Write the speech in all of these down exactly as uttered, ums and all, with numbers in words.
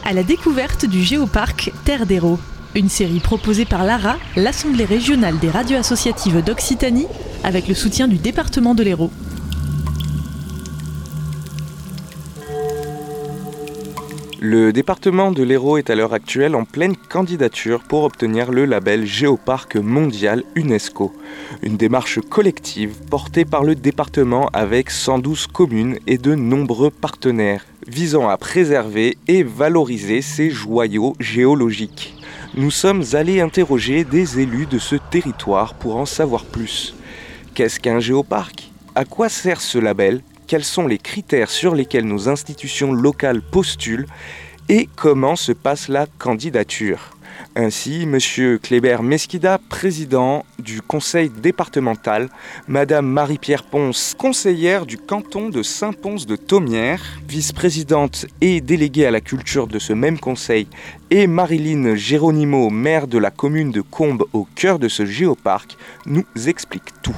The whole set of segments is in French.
à la découverte du Géoparc Terre d'Hérault. Une série proposée par l'A R A, l'Assemblée régionale des radios associatives d'Occitanie, avec le soutien du département de l'Hérault. Le département de l'Hérault est à l'heure actuelle en pleine candidature pour obtenir le label Géoparc mondial UNESCO. Une démarche collective portée par le département avec cent douze communes et de nombreux partenaires, visant à préserver et valoriser ces joyaux géologiques. Nous sommes allés interroger des élus de ce territoire pour en savoir plus. Qu'est-ce qu'un géoparc ? À quoi sert ce label ? Quels sont les critères sur lesquels nos institutions locales postulent et comment se passe la candidature ? Ainsi, M. Kléber Mesquida, président du conseil départemental, Mme Marie-Pierre Ponce, conseillère du canton de Saint-Pons-de-Thomières, vice-présidente et déléguée à la culture de ce même conseil, et Marilyn Géronimo, maire de la commune de Combes au cœur de ce géoparc, nous expliquent tout.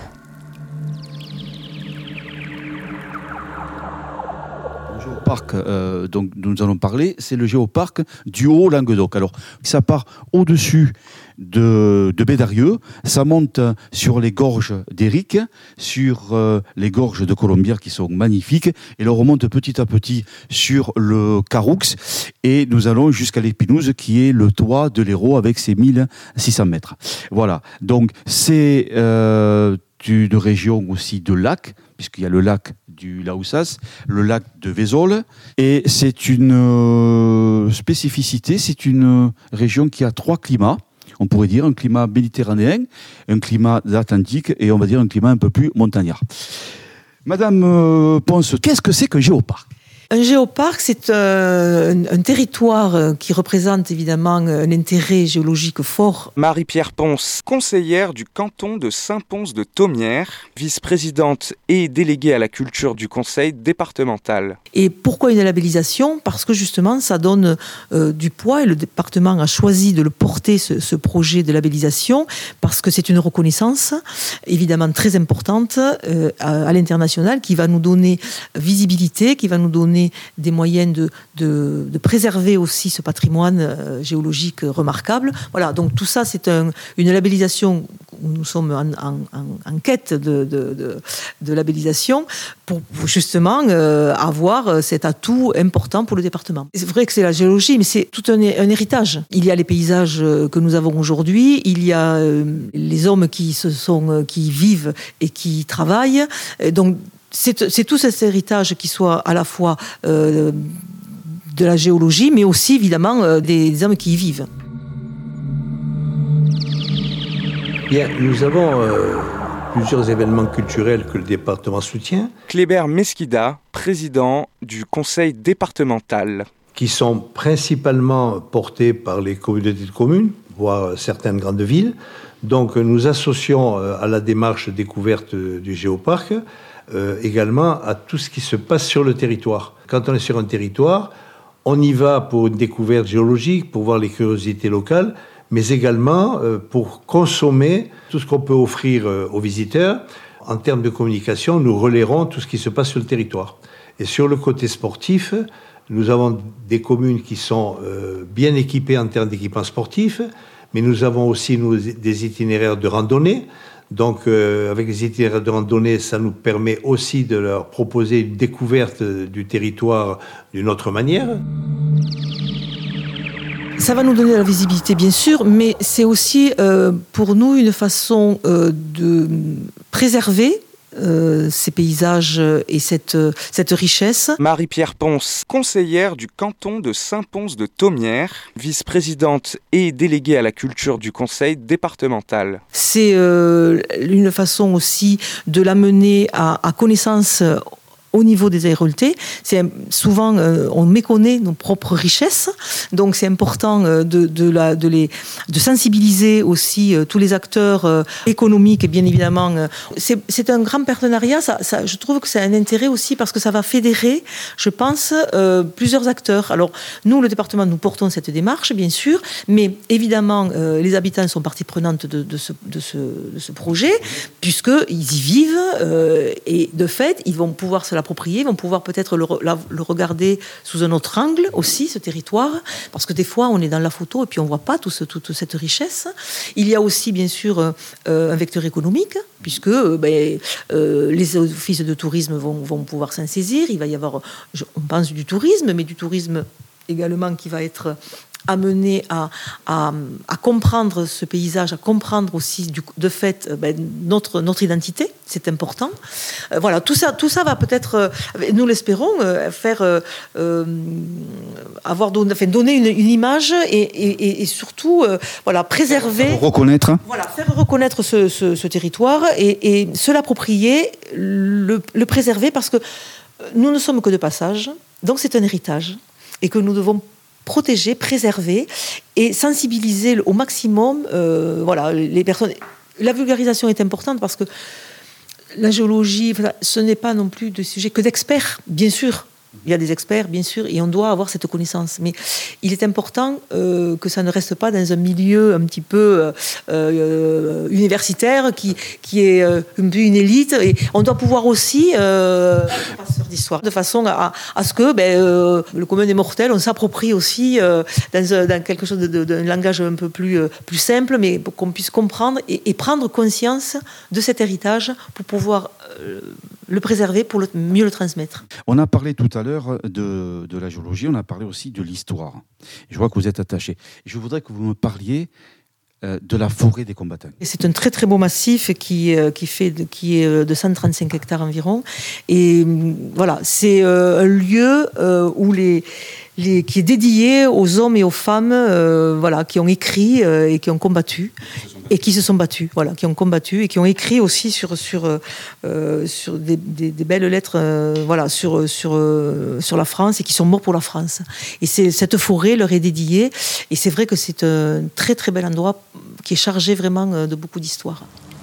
Le géoparc euh, dont nous allons parler, c'est le géoparc du Haut-Languedoc. Alors, ça part au-dessus de, de Bédarieux, ça monte sur les gorges d'Éric, sur euh, les gorges de Colombières qui sont magnifiques, et l'on remonte petit à petit sur le Caroux, et nous allons jusqu'à l'Épinouse, qui est le toit de l'Hérault avec ses mille six cents mètres. Voilà, donc c'est euh, une région aussi de lacs, puisqu'il y a le lac du Laoussas, le lac de Vézolles, et c'est une euh, spécificité, c'est une région qui a trois climats, on pourrait dire un climat méditerranéen, un climat atlantique et on va dire un climat un peu plus montagnard. Madame euh, Ponce, qu'est-ce que c'est qu'un géoparc ? Un géoparc, c'est un, un territoire qui représente évidemment un intérêt géologique fort. Marie-Pierre Ponce, conseillère du canton de Saint-Pons-de-Thomières, vice-présidente et déléguée à la culture du conseil départemental. Et pourquoi une labellisation ? Parce que justement, ça donne euh, du poids et le département a choisi de le porter, ce, ce projet de labellisation, parce que c'est une reconnaissance évidemment très importante euh, à, à l'international qui va nous donner visibilité, qui va nous donner des moyens de, de, de préserver aussi ce patrimoine euh, géologique remarquable. Voilà, donc tout ça, c'est un, une labellisation où nous sommes en, en, en, en quête de, de, de, de labellisation pour justement euh, avoir cet atout important pour le département. C'est vrai que c'est la géologie, mais c'est tout un, un héritage. Il y a les paysages que nous avons aujourd'hui, il y a euh, les hommes qui, se sont, qui vivent et qui travaillent. Et donc, C'est, c'est tout cet héritage qui soit à la fois euh, de la géologie, mais aussi évidemment euh, des, des hommes qui y vivent. Bien, nous avons euh, plusieurs événements culturels que le département soutient. Kléber Mesquida, président du conseil départemental. Qui sont principalement portés par les communautés de communes, voire certaines grandes villes. Donc nous associons euh, à la démarche découverte du géoparc Euh, également à tout ce qui se passe sur le territoire. Quand on est sur un territoire, on y va pour une découverte géologique, pour voir les curiosités locales, mais également euh, pour consommer tout ce qu'on peut offrir euh, aux visiteurs. En termes de communication, nous relayerons tout ce qui se passe sur le territoire. Et sur le côté sportif, nous avons des communes qui sont euh, bien équipées en termes d'équipements sportifs, mais nous avons aussi nous, des itinéraires de randonnée. Donc, euh, avec les itinéraires de randonnée, ça nous permet aussi de leur proposer une découverte du territoire d'une autre manière. Ça va nous donner de la visibilité, bien sûr, mais c'est aussi euh, pour nous une façon euh, de préserver Euh, ces paysages et cette, cette richesse. Marie-Pierre Ponce, conseillère du canton de Saint-Pons-de-Thomières, vice-présidente et déléguée à la culture du conseil départemental. C'est euh, une façon aussi de l'amener à, à connaissance au niveau des aérolités. C'est souvent, euh, on méconnaît nos propres richesses, donc c'est important euh, de, de, la, de, les, de sensibiliser aussi euh, tous les acteurs euh, économiques, bien évidemment. Euh, c'est, c'est un grand partenariat, ça, ça, je trouve que c'est un intérêt aussi parce que ça va fédérer, je pense, euh, plusieurs acteurs. Alors, nous, le département, nous portons cette démarche, bien sûr, mais évidemment, euh, les habitants sont partie prenante de, de, ce, de, ce, de ce projet, puisqu'ils y vivent, euh, et de fait, ils vont pouvoir se l'approprier l'approprier, vont pouvoir peut-être le, la, le regarder sous un autre angle aussi, ce territoire, parce que des fois, on est dans la photo et puis on ne voit pas tout ce, toute cette richesse. Il y a aussi, bien sûr, euh, un vecteur économique, puisque euh, ben, euh, les offices de tourisme vont, vont pouvoir s'en saisir. Il va y avoir, je, on pense, du tourisme, mais du tourisme également qui va être amené à, à, à comprendre ce paysage, à comprendre aussi du, de fait ben, notre, notre identité, c'est important. Euh, voilà, tout ça, tout ça va peut-être, euh, nous l'espérons, euh, faire euh, avoir donné, enfin, donner une, une image et, et, et surtout euh, voilà, préserver, faire reconnaître, voilà, faire reconnaître ce, ce, ce territoire et, et se l'approprier, le, le préserver parce que nous ne sommes que de passage, donc c'est un héritage et que nous devons protéger, préserver et sensibiliser au maximum euh, voilà, les personnes. La vulgarisation est importante parce que la géologie, ce n'est pas non plus de sujet que d'experts, bien sûr. Il y a des experts, bien sûr, et on doit avoir cette connaissance. Mais il est important euh, que ça ne reste pas dans un milieu un petit peu euh, universitaire qui, qui est euh, un peu une élite. Et on doit pouvoir aussi euh, passer d'histoire de façon à, à ce que ben, euh, le commun des mortels, on s'approprie aussi euh, dans, dans quelque chose de, de, d'un langage un peu plus, euh, plus simple, mais pour qu'on puisse comprendre et, et prendre conscience de cet héritage pour pouvoir euh, le préserver, pour le, mieux le transmettre. On a parlé tout à l'heure de, de la géologie, on a parlé aussi de l'histoire. Je vois que vous êtes attaché. Je voudrais que vous me parliez euh, de la forêt des combattants. Et c'est un très très beau massif qui, euh, qui, fait de, qui est de cent trente-cinq hectares environ. Et voilà, c'est euh, un lieu euh, où les... Les, qui est dédié aux hommes et aux femmes euh, voilà, qui ont écrit euh, et qui ont combattu et qui se sont battus, voilà, qui ont combattu et qui ont écrit aussi sur, sur, euh, sur des, des, des belles lettres euh, voilà, sur, sur, euh, sur la France et qui sont morts pour la France. Et c'est, cette forêt leur est dédiée et c'est vrai que c'est un très très bel endroit qui est chargé vraiment de beaucoup d'histoire.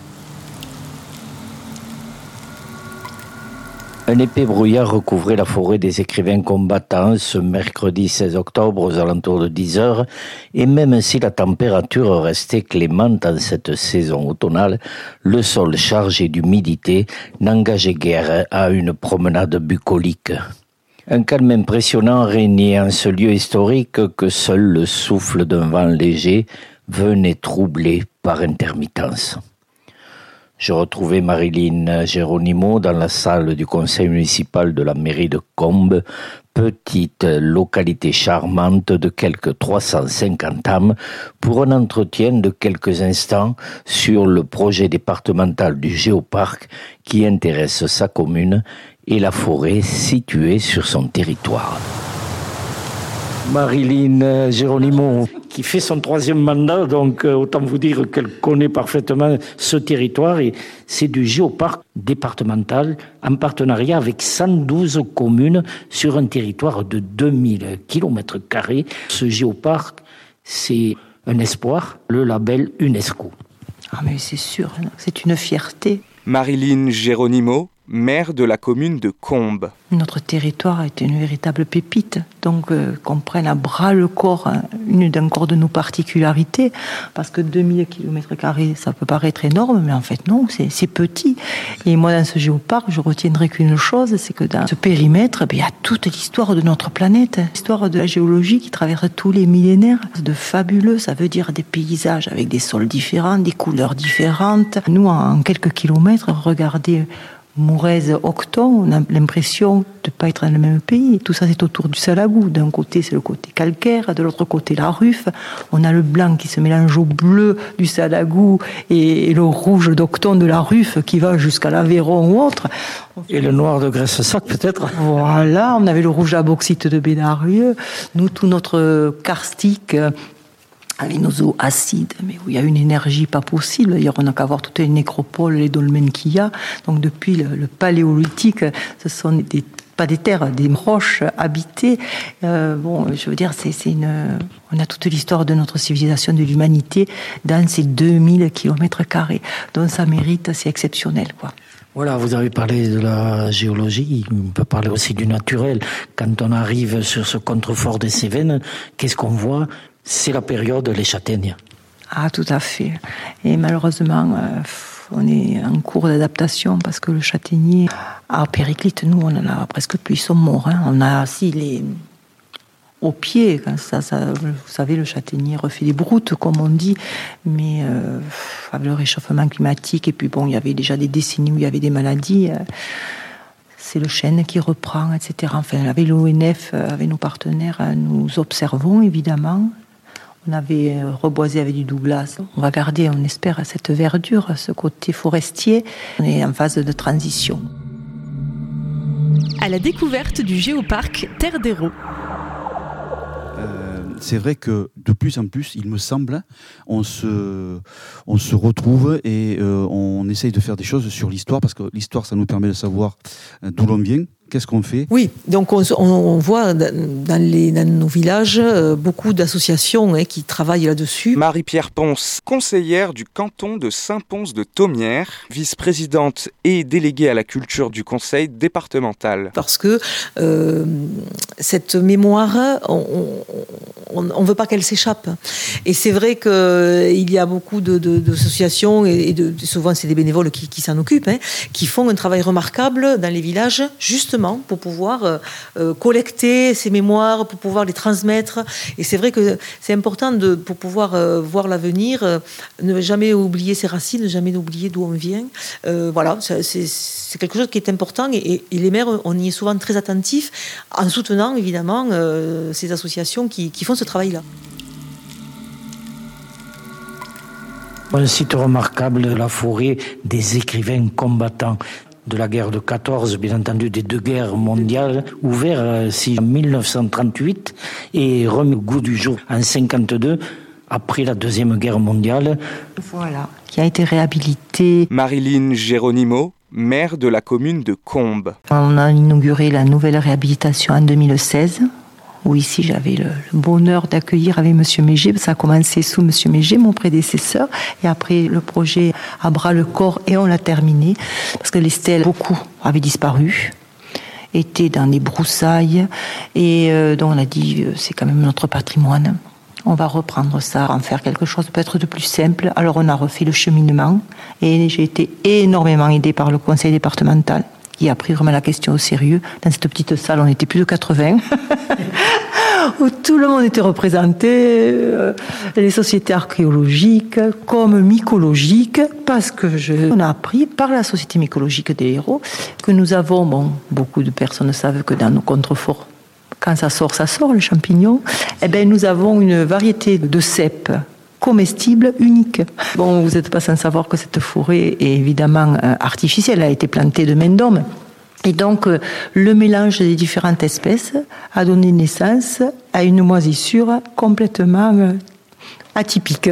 Un épais brouillard recouvrait la forêt des écrivains combattants ce mercredi seize octobre aux alentours de dix heures, et même si la température restait clémente en cette saison automnale, le sol chargé d'humidité n'engageait guère à une promenade bucolique. Un calme impressionnant régnait en ce lieu historique que seul le souffle d'un vent léger venait troubler par intermittence. Je retrouvais Marilyn Geronimo dans la salle du conseil municipal de la mairie de Combes, petite localité charmante de quelques trois cent cinquante âmes, pour un entretien de quelques instants sur le projet départemental du Géoparc qui intéresse sa commune et la forêt située sur son territoire. Marilyn Geronimo, qui fait son troisième mandat, donc euh, autant vous dire qu'elle connaît parfaitement ce territoire, et c'est du géoparc départemental en partenariat avec cent douze communes sur un territoire de deux mille kilomètres carrés. Ce géoparc, c'est un espoir, le label UNESCO. Ah mais c'est sûr, c'est une fierté. Marilyn Geronimo, maire de la commune de Combes. Notre territoire est une véritable pépite, donc euh, qu'on prenne à bras le corps hein, une d'encore de nos particularités, parce que deux mille kilomètres carrés, ça peut paraître énorme, mais en fait non, c'est, c'est petit. Et moi, dans ce géoparc, je retiendrai qu'une chose, c'est que dans ce périmètre, ben, il y a toute l'histoire de notre planète, l'histoire de la géologie qui traverse tous les millénaires. De fabuleux, ça veut dire des paysages avec des sols différents, des couleurs différentes. Nous, en quelques kilomètres, regardez Mourez, Octon, on a l'impression de ne pas être dans le même pays. Tout ça, c'est autour du Salagou. D'un côté, c'est le côté calcaire, de l'autre côté, la Ruffe. On a le blanc qui se mélange au bleu du Salagou et le rouge d'Octon de la Ruffe qui va jusqu'à l'Aveyron ou autre. Et le noir de Graisse-Sac, peut-être. Voilà, on avait le rouge à bauxite de Bédarieux. Nous, tout notre karstique avec nos eaux acides, mais où il y a une énergie pas possible. D'ailleurs, on n'a qu'à voir toute une nécropole, les dolmens qu'il y a. Donc, depuis le, le paléolithique, ce sont des, pas des terres, des roches habitées. Euh, bon, je veux dire, c'est, c'est une, on a toute l'histoire de notre civilisation, de l'humanité, dans ces deux mille kilomètres carrés. Donc, ça mérite, c'est exceptionnel, quoi. Voilà, vous avez parlé de la géologie, on peut parler aussi du naturel. Quand on arrive sur ce contrefort des Cévennes, qu'est-ce qu'on voit ? C'est la période des châtaignes. Ah, tout à fait. Et malheureusement, euh, on est en cours d'adaptation parce que le châtaignier à périclite, nous, on en a presque plus, ils sont morts. Hein. On a aussi les... au pied, quand ça, ça, vous savez, le châtaignier refait des broutes, comme on dit, mais euh, avec le réchauffement climatique, et puis bon, il y avait déjà des décennies où il y avait des maladies, euh, c'est le chêne qui reprend, et cetera. Enfin, avec l'O N F, avec nos partenaires, nous observons, évidemment. On avait reboisé avec du Douglas. On va garder, on espère, cette verdure, ce côté forestier. On est en phase de transition. À la découverte du géoparc Terre d'Hérault. Euh, c'est vrai que de plus en plus, il me semble, on se, on se retrouve et euh, on essaye de faire des choses sur l'histoire, parce que l'histoire, ça nous permet de savoir d'où l'on vient. Qu'est-ce qu'on fait ? Oui, donc on, on, on voit dans, les, dans nos villages euh, beaucoup d'associations hein, qui travaillent là-dessus. Marie-Pierre Ponce, conseillère du canton de Saint-Pons-de-Thomières, vice-présidente et déléguée à la culture du conseil départemental. Parce que euh, cette mémoire, on ne veut pas qu'elle s'échappe. Et c'est vrai qu'il y a beaucoup de, de, d'associations, et de, souvent c'est des bénévoles qui, qui s'en occupent, hein, qui font un travail remarquable dans les villages, justement pour pouvoir euh, euh, collecter ces mémoires, pour pouvoir les transmettre. Et c'est vrai que c'est important de, pour pouvoir euh, voir l'avenir, euh, ne jamais oublier ses racines, ne jamais oublier d'où on vient. Euh, voilà, c'est, c'est quelque chose qui est important, et, et les maires, on y est souvent très attentifs, en soutenant évidemment euh, ces associations qui, qui font ce travail-là. Un site remarquable de la forêt des écrivains combattants de la guerre de quatorze, bien entendu des deux guerres mondiales, ouvert euh, si, en dix-neuf cent trente-huit et remis au goût du jour en cinquante-deux, après la Deuxième Guerre mondiale. Voilà, qui a été réhabilité. Marilyn Geronimo, maire de la commune de Combes. On a inauguré la nouvelle réhabilitation en deux mille seize, où ici j'avais le, le bonheur d'accueillir avec Monsieur Méger. Ça a commencé sous Monsieur Méger, mon prédécesseur, et après le projet à bras le corps, et on l'a terminé, parce que les stèles, beaucoup avaient disparu, étaient dans des broussailles, et euh, donc on a dit, euh, c'est quand même notre patrimoine. On va reprendre ça, en faire quelque chose peut-être de plus simple. Alors on a refait le cheminement, et j'ai été énormément aidée par le conseil départemental, qui a pris vraiment la question au sérieux. Dans cette petite salle, on était plus de quatre-vingts, où tout le monde était représenté, euh, les sociétés archéologiques comme mycologiques, parce que je, on a appris par la Société mycologique des Hérault que nous avons, bon, beaucoup de personnes savent que dans nos contreforts, quand ça sort, ça sort, le champignon, eh bien, nous avons une variété de cèpes comestible unique. Bon, vous n'êtes pas sans savoir que cette forêt est évidemment euh, artificielle, elle a été plantée de main d'homme. Et donc, euh, le mélange des différentes espèces a donné naissance à une moisissure complètement euh, atypique.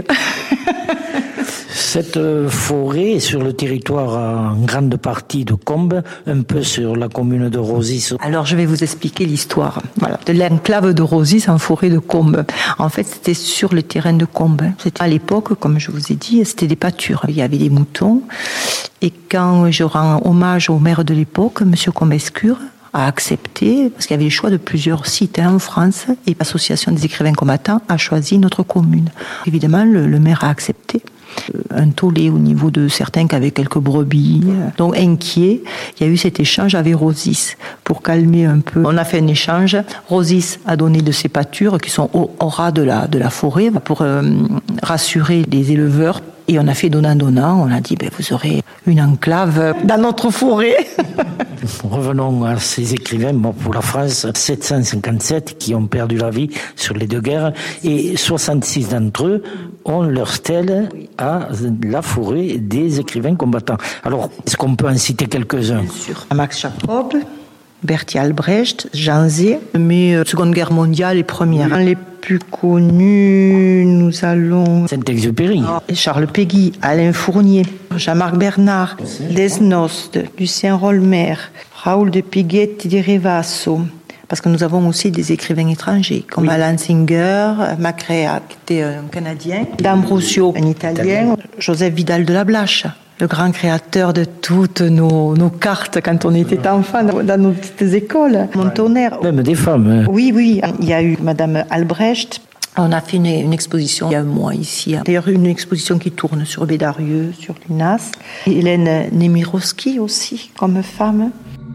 Cette forêt est sur le territoire en grande partie de Combes, un peu sur la commune de Rosys. Alors je vais vous expliquer l'histoire voilà, de l'enclave de Rosys en forêt de Combes. En fait, c'était sur le terrain de Combes. C'était à l'époque, comme je vous ai dit, c'était des pâtures. Il y avait des moutons. Et quand je rends hommage au maire de l'époque, M. Combescure, a accepté, parce qu'il y avait le choix de plusieurs sites hein, en France, et l'Association des écrivains combattants a choisi notre commune. Évidemment, le, le maire a accepté. Un tollé au niveau de certains qui avaient quelques brebis. Donc, inquiet, il y a eu cet échange avec Rosys pour calmer un peu. On a fait un échange. Rosys a donné de ses pâtures qui sont au, au ras de la, de la forêt pour euh, rassurer les éleveurs. Et on a fait donnant-donnant. On a dit, ben, vous aurez une enclave dans notre forêt. Revenons à ces écrivains. Bon, pour la France, sept cent cinquante-sept qui ont perdu la vie sur les deux guerres. Et soixante-six d'entre eux ont leur stèle à la forêt des écrivains combattants. Alors, est-ce qu'on peut en citer quelques-uns ? Bien sûr. Max Jacob, Bertie Albrecht, Jean Zay, mais euh, Seconde Guerre mondiale et Première. Les plus connus, nous allons... Saint-Exupéry. Charles Péguy, Alain Fournier, Jean-Marc Bernard, Desnos, Lucien Rolmer, Raoul de Piguet de Rivasso. Parce que nous avons aussi des écrivains étrangers, comme oui. Alan Singer, Macrea, qui était un Canadien, D'Ambrosio, un Italien, Joseph Vidal de la Blache, le grand créateur de toutes nos, nos cartes quand on était enfant dans nos petites écoles. Mon tonnerre. Même des femmes. Oui, oui. Il y a eu Madame Albrecht, On a fait une, une exposition il y a un mois ici. D'ailleurs, une exposition qui tourne sur Bédarieux, sur Lunas. Hélène Nemirovsky aussi, comme femme.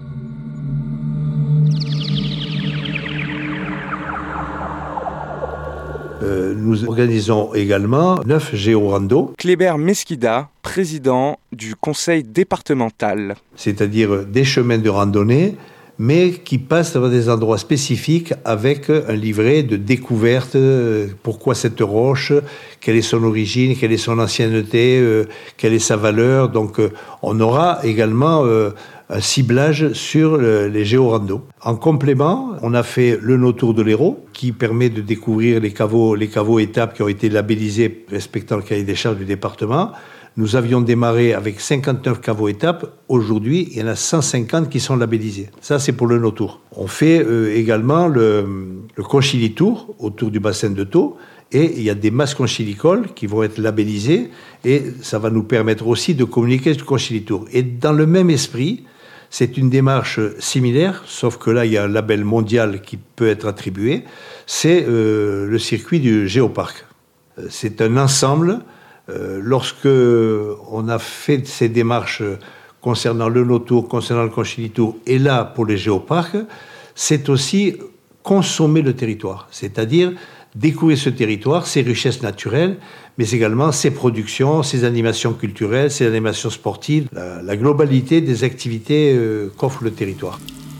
Euh, nous organisons également neuf géorando. Kléber Mesquida, président du conseil départemental. C'est-à-dire des chemins de randonnée, mais qui passent dans des endroits spécifiques avec un livret de découverte. Pourquoi cette roche, quelle est son origine, quelle est son ancienneté, euh, quelle est sa valeur. Donc euh, on aura également euh, un ciblage sur le, les géorandos. En complément, on a fait le No Tour de l'Hérault, qui permet de découvrir les caveaux, les caveaux étapes qui ont été labellisés respectant le cahier des charges du département. Nous avions démarré avec cinquante-neuf caveaux étapes. Aujourd'hui, il y en a cent cinquante qui sont labellisés. Ça, c'est pour le No Tour. On fait euh, également le, le Conchili Tour autour du bassin de Thau. Et il y a des masses conchilicoles qui vont être labellisées. Et ça va nous permettre aussi de communiquer sur le Conchili Tour. Et dans le même esprit, c'est une démarche similaire, sauf que là, il y a un label mondial qui peut être attribué. C'est euh, le circuit du Géoparc. Euh, c'est un ensemble. Euh, lorsque on a fait ces démarches concernant le No Tour, concernant le Conchili Tour, et là, pour les géoparcs, c'est aussi consommer le territoire. C'est-à-dire découvrir ce territoire, ses richesses naturelles, mais également ses productions, ses animations culturelles, ses animations sportives, la, la globalité des activités euh, qu'offre le territoire.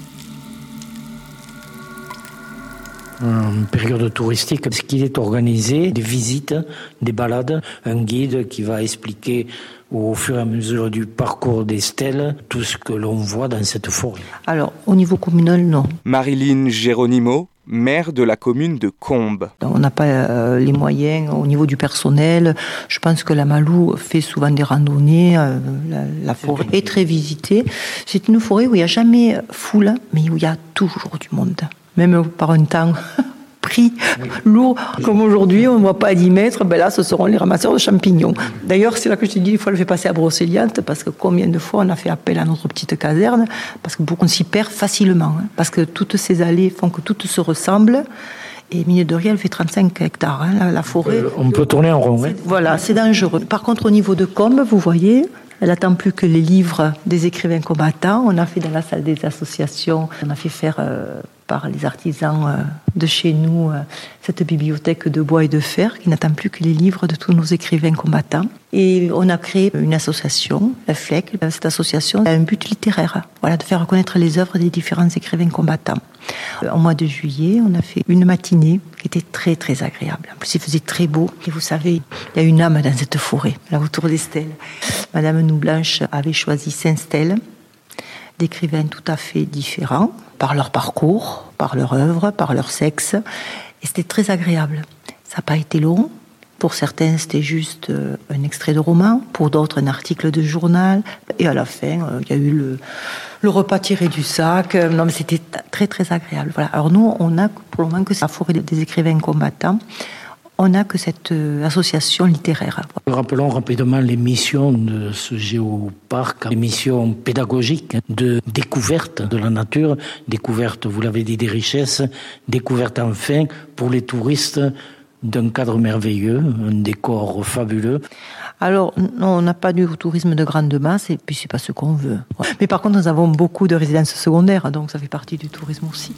En période touristique, ce qui est organisé, des visites, des balades, un guide qui va expliquer au fur et à mesure du parcours des stèles tout ce que l'on voit dans cette forêt. Alors, au niveau communal, non. Marilyn Geronimo, maire de la commune de Combes. On n'a pas euh, les moyens au niveau du personnel. Je pense que la Malou fait souvent des randonnées. Euh, la, la forêt est très visitée. C'est une forêt où il n'y a jamais foule, mais où il y a toujours du monde. Même par un temps pris lourd, comme aujourd'hui, on ne voit pas à dix mètres, ben là, ce seront les ramasseurs de champignons. D'ailleurs, c'est là que je te dis, il faut le faire passer à Brocéliande, parce que combien de fois on a fait appel à notre petite caserne, parce que beaucoup on s'y perd facilement, hein, parce que toutes ces allées font que toutes se ressemblent. Et mine de rien, elle fait trente-cinq hectares, hein, la, la forêt. Euh, on peut tourner en rond. Hein. Voilà, c'est dangereux. Par contre, au niveau de Combes, vous voyez, elle n'attend plus que les livres des écrivains combattants. On a fait dans la salle des associations, on a fait faire euh, par les artisans euh, de chez nous euh, cette bibliothèque de bois et de fer qui n'attend plus que les livres de tous nos écrivains combattants. Et on a créé une association, la F L E C. Cette association a un but littéraire, voilà, de faire connaître les œuvres des différents écrivains combattants. Au mois de juillet, on a fait une matinée qui était très très agréable. En plus, il faisait très beau. Et vous savez, il y a une âme dans cette forêt, là autour des stèles. Madame Noublanche avait choisi cinq stèles d'écrivains tout à fait différents, par leur parcours, par leur œuvre, par leur sexe. Et c'était très agréable. Ça n'a pas été long. Pour certains, c'était juste un extrait de roman. Pour d'autres, un article de journal. Et à la fin, il y a eu le, le repas tiré du sac. Non, mais c'était très, très agréable. Voilà. Alors nous, on a, pour le moment, que la forêt des écrivains combattants, on n'a que cette association littéraire. Rappelons rapidement les missions de ce géoparc, les missions pédagogiques de découverte de la nature, découverte, vous l'avez dit, des richesses, découverte enfin pour les touristes d'un cadre merveilleux, un décor fabuleux. Alors, non, on n'a pas du tourisme de grande masse, et puis c'est pas ce qu'on veut. Mais par contre, nous avons beaucoup de résidences secondaires, donc ça fait partie du tourisme aussi.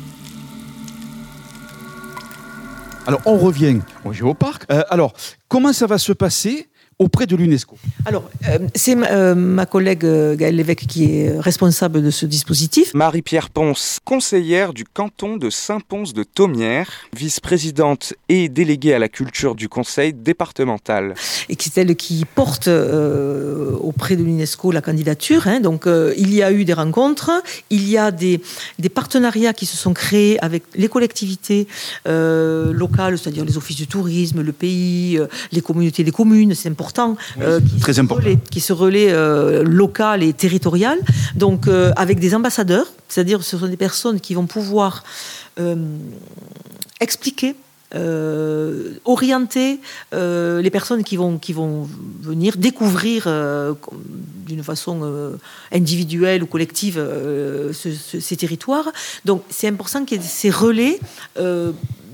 Alors, on revient au géoparc. Euh, alors, comment ça va se passer auprès de l'UNESCO? Alors, euh, c'est ma, euh, ma collègue euh, Gaëlle Lévesque qui est responsable de ce dispositif. Marie-Pierre Ponce, conseillère du canton de Saint-Pons-de-Thomières, vice-présidente et déléguée à la culture du conseil départemental. Et qui est elle qui porte euh, auprès de l'UNESCO la candidature. Hein. Donc, euh, il y a eu des rencontres, il y a des, des partenariats qui se sont créés avec les collectivités euh, locales, c'est-à-dire les offices du tourisme, le pays, euh, les communautés des communes, c'est important. Euh, qui, Très se important. relaie, qui se relaient euh, local et territorial, donc euh, avec des ambassadeurs, c'est-à-dire ce sont des personnes qui vont pouvoir euh, expliquer, euh, orienter euh, les personnes qui vont, qui vont venir découvrir euh, d'une façon euh, individuelle ou collective euh, ce, ce, ces territoires. Donc c'est important qu'il y ait ces relais euh,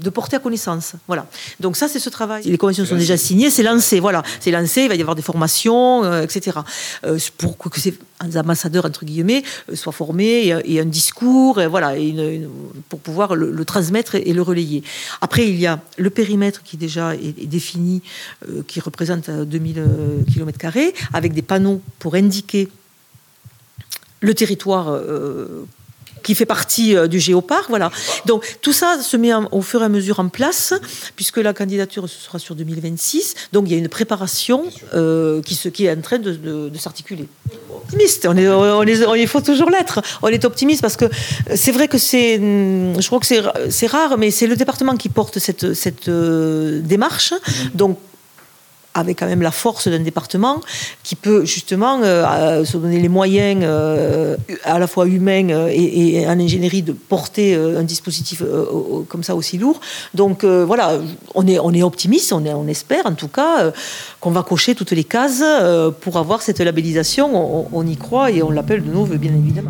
de porter à connaissance. Voilà. Donc ça, c'est ce travail. Les conventions sont déjà signées, c'est lancé. Voilà, c'est lancé. Il va y avoir des formations, euh, et cetera. Euh, pour que ces ambassadeurs entre guillemets soient formés et, et un discours, et voilà, et une, une, pour pouvoir le, le transmettre et, et le relayer. Après, il y a le périmètre qui déjà est, est défini, euh, qui représente deux mille kilomètres carrés, avec des panneaux pour indiquer le territoire. Euh, qui fait partie euh, du géoparc, voilà. Donc tout ça se met en, au fur et à mesure en place, puisque la candidature ce sera sur deux mille vingt-six. Donc il y a une préparation euh, qui, se, qui est en train de, de, de s'articuler. Optimiste, on est, on est, on, il faut toujours l'être. On est optimiste parce que c'est vrai que c'est, je crois que c'est, c'est rare, mais c'est le département qui porte cette, cette euh, démarche. Donc avec quand même la force d'un département qui peut justement euh, se donner les moyens euh, à la fois humains et, et en ingénierie de porter euh, un dispositif euh, comme ça aussi lourd. Donc euh, voilà, on est, on est optimiste, on, est, on espère en tout cas euh, qu'on va cocher toutes les cases euh, pour avoir cette labellisation. On, on y croit et on l'appelle de nos voeux, bien évidemment.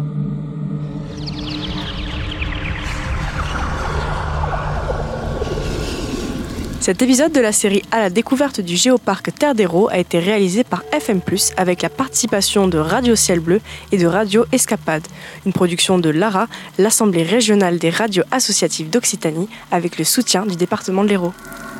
Cet épisode de la série À la découverte du géoparc Terre d'Hérault a été réalisé par F M plus, avec la participation de Radio Ciel Bleu et de Radio Escapade, une production de l'A R A, l'Assemblée régionale des radios associatives d'Occitanie, avec le soutien du département de l'Hérault.